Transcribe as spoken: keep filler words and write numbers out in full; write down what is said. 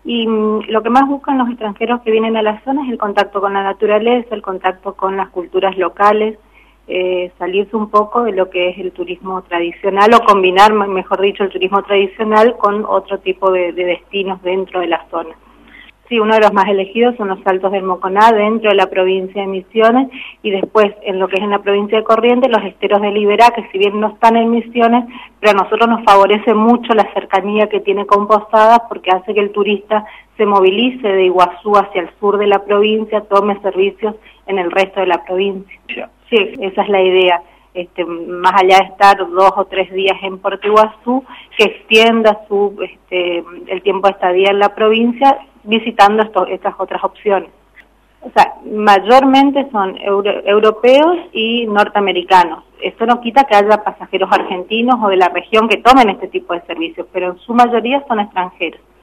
Y mm, lo que más buscan los extranjeros que vienen a la zona es el contacto con la naturaleza, el contacto con las culturas locales, eh, salirse un poco de lo que es el turismo tradicional o combinar, mejor dicho, el turismo tradicional con otro tipo de, de destinos dentro de la zona. Sí, uno de los más elegidos son los Saltos del Moconá dentro de la provincia de Misiones, y después en lo que es en la provincia de Corrientes los esteros de Liberá, que si bien no están en Misiones, pero a nosotros nos favorece mucho la cercanía que tiene con Posadas, porque hace que el turista se movilice de Iguazú hacia el sur de la provincia, tome servicios en el resto de la provincia. Sí, esa es la idea. Este, más allá de estar dos o tres días en Puerto Iguazú, que extienda su este, el tiempo de estadía en la provincia visitando esto, estas otras opciones. O sea, mayormente son euro, europeos y norteamericanos. Esto no quita que haya pasajeros argentinos o de la región que tomen este tipo de servicios, pero en su mayoría son extranjeros.